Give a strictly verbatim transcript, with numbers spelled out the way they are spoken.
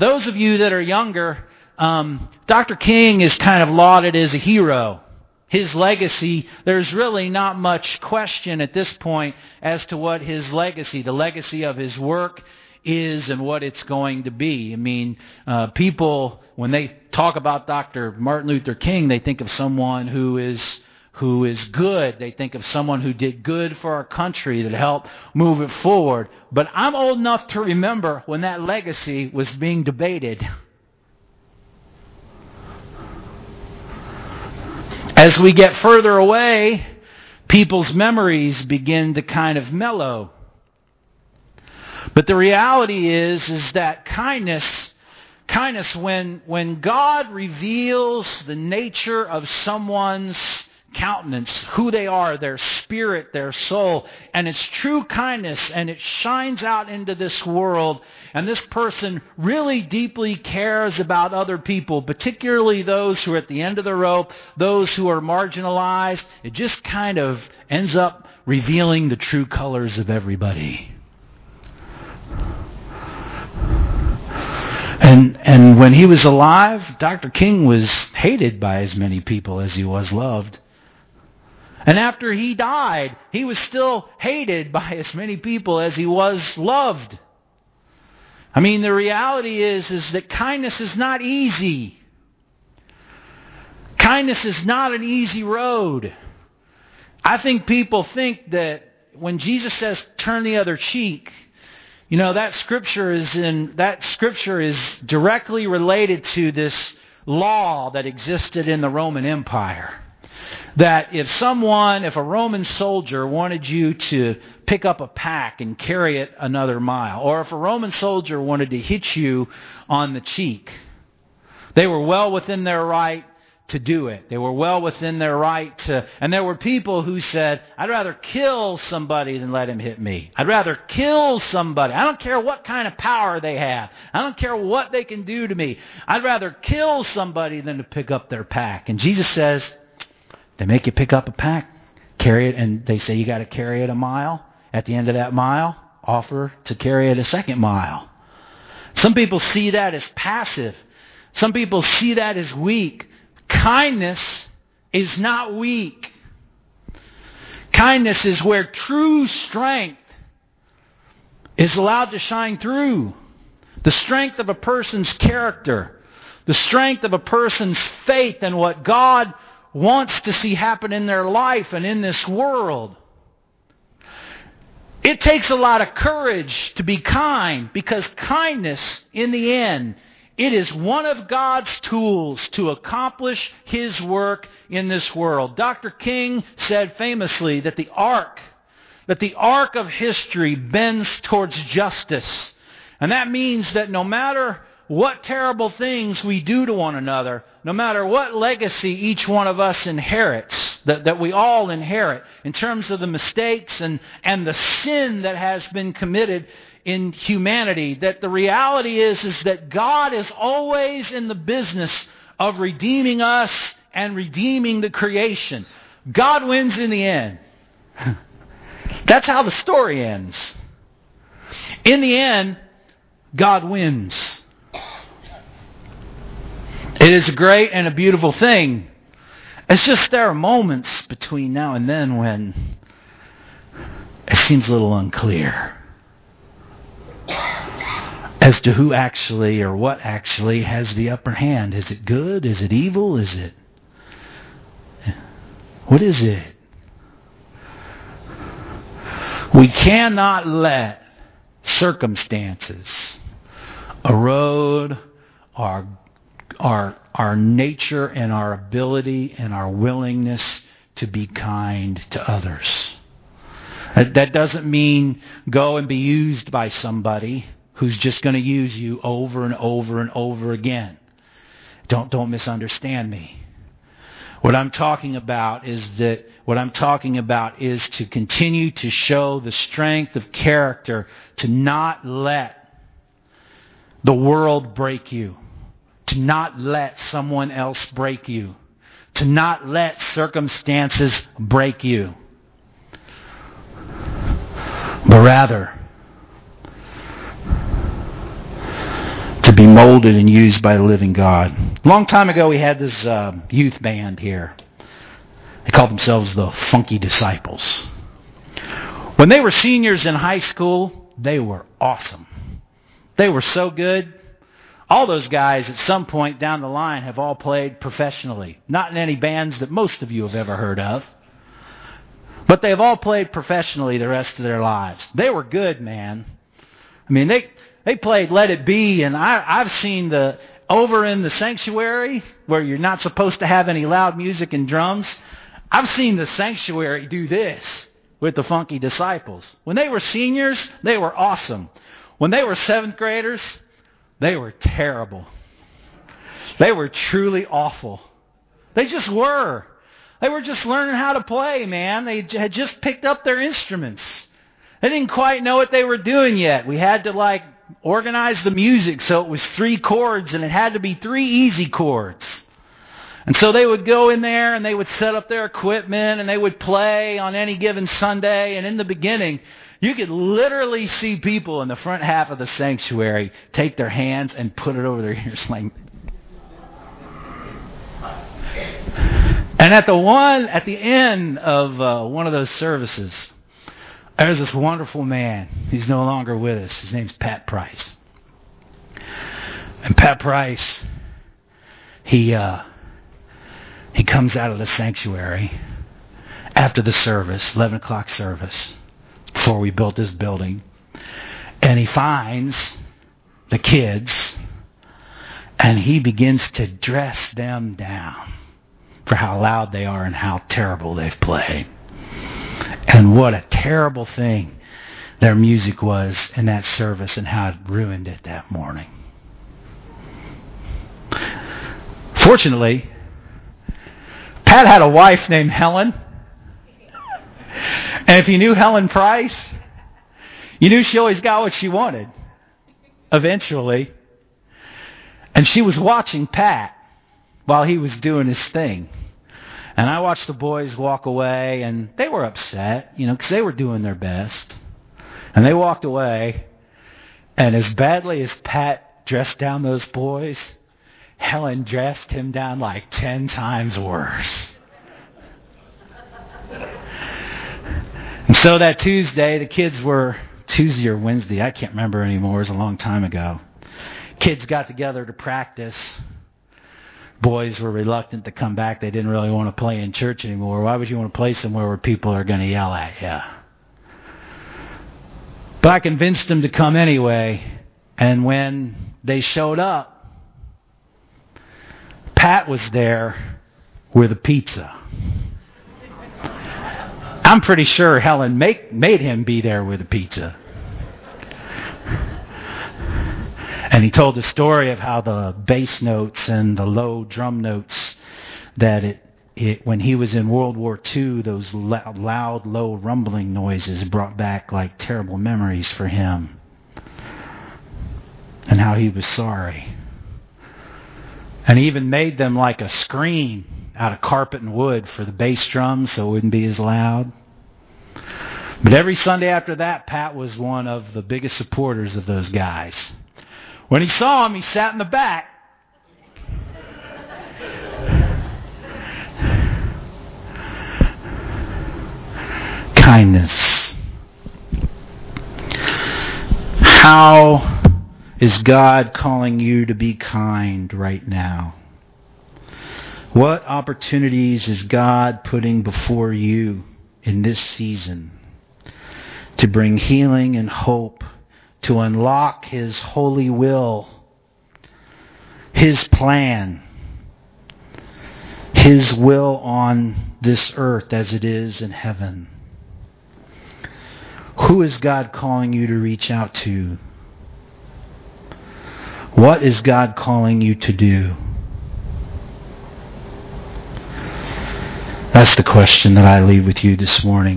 those of you that are younger, um, Doctor King is kind of lauded as a hero. His legacy, there's really not much question at this point as to what his legacy, the legacy of his work is and what it's going to be. I mean, uh, people, when they talk about Doctor Martin Luther King, they think of someone who is who is good. They think of someone who did good for our country, that helped move it forward. But I'm old enough to remember when that legacy was being debated. As we get further away, people's memories begin to kind of mellow. But the reality is, is that kindness, kindness, when, when God reveals the nature of someone's countenance, who they are, their spirit, their soul, and it's true kindness, and it shines out into this world, and this person really deeply cares about other people, particularly those who are at the end of the rope, those who are marginalized, it just kind of ends up revealing the true colors of everybody. And and when he was alive, Doctor King was hated by as many people as he was loved. And after he died, he was still hated by as many people as he was loved. I mean, the reality is, is that kindness is not easy. Kindness is not an easy road. I think people think that when Jesus says, turn the other cheek, you know, that scripture is in that scripture is directly related to this law that existed in the Roman Empire. That if someone, if a Roman soldier wanted you to pick up a pack and carry it another mile, or if a Roman soldier wanted to hit you on the cheek, they were well within their right to do it. They were well within their right to... And there were people who said, I'd rather kill somebody than let him hit me. I'd rather kill somebody. I don't care what kind of power they have. I don't care what they can do to me. I'd rather kill somebody than to pick up their pack. And Jesus says, they make you pick up a pack, carry it, and they say you got to carry it a mile. At the end of that mile, offer to carry it a second mile. Some people see that as passive. Some people see that as weak. Kindness is not weak. Kindness is where true strength is allowed to shine through. The strength of a person's character. The strength of a person's faith in what God wants to see happen in their life and in this world. It takes a lot of courage to be kind, because kindness, in the end, it is one of God's tools to accomplish His work in this world. Doctor King said famously that the arc, that the arc of history bends towards justice. And that means that no matter what terrible things we do to one another, no matter what legacy each one of us inherits, that, that we all inherit in terms of the mistakes and, and the sin that has been committed in humanity, that the reality is, is that God is always in the business of redeeming us and redeeming the creation. God wins in the end. That's how the story ends. In the end, God wins. It is a great and a beautiful thing. It's just there are moments between now and then when it seems a little unclear as to who actually or what actually has the upper hand. Is it good? Is it evil? Is it... What is it? We cannot let circumstances erode our Our, our nature and our ability and our willingness to be kind to others. That, that doesn't mean go and be used by somebody who's just going to use you over and over and over again. Don't, don't misunderstand me. What I'm talking about is that what I'm talking about is to continue to show the strength of character, to not let the world break you. To not let someone else break you. To not let circumstances break you. But rather, to to be molded and used by the living God. A long time ago, we had this uh, youth band here. They called themselves the Funky Disciples. When they were seniors in high school, they were awesome. They were so good. All those guys at some point down the line have all played professionally. Not in any bands that most of you have ever heard of. But they've all played professionally the rest of their lives. They were good, man. I mean, they they played Let It Be, and I, I've seen the over in the sanctuary where you're not supposed to have any loud music and drums. I've seen the sanctuary do this with the Funky Disciples. When they were seniors, they were awesome. When they were seventh graders, they were terrible. They were truly awful. They just were. They were just learning how to play, man. They had just picked up their instruments. They didn't quite know what they were doing yet. We had to like organize the music so it was three chords, and it had to be three easy chords. And so they would go in there and they would set up their equipment and they would play on any given Sunday. And in the beginning, you could literally see people in the front half of the sanctuary take their hands and put it over their ears like. And at the one, at the end of uh, one of those services, there's this wonderful man. He's no longer with us. His name's Pat Price. And Pat Price, he uh, he comes out of the sanctuary after the service, eleven o'clock service, before we built this building, and he finds the kids, and he begins to dress them down for how loud they are and how terrible they've played. And what a terrible thing their music was in that service and how it ruined it that morning. Fortunately, Pat had a wife named Helen. And if you knew Helen Price, you knew she always got what she wanted, eventually. And she was watching Pat while he was doing his thing. And I watched the boys walk away, and they were upset, you know, because they were doing their best. And they walked away, and as badly as Pat dressed down those boys, Helen dressed him down like ten times worse. And so that Tuesday, the kids were, Tuesday or Wednesday, I can't remember anymore, it was a long time ago. Kids got together to practice. Boys were reluctant to come back. They didn't really want to play in church anymore. Why would you want to play somewhere where people are going to yell at you? But I convinced them to come anyway. And when they showed up, Pat was there with a pizza. I'm pretty sure Helen make, made him be there with a pizza. And he told the story of how the bass notes and the low drum notes that it, it when he was in World War Two, those loud, loud, low rumbling noises brought back like terrible memories for him. And how he was sorry. And he even made them like a screen out of carpet and wood for the bass drums so it wouldn't be as loud. But every Sunday after that, Pat was one of the biggest supporters of those guys. When he saw him, he sat in the back. Kindness. How is God calling you to be kind right now? What opportunities is God putting before you in this season to bring healing and hope, to unlock His holy will, His plan, His will on this earth as it is in heaven? Who is God calling you to reach out to? What is God calling you to do? That's the question that I leave with you this morning.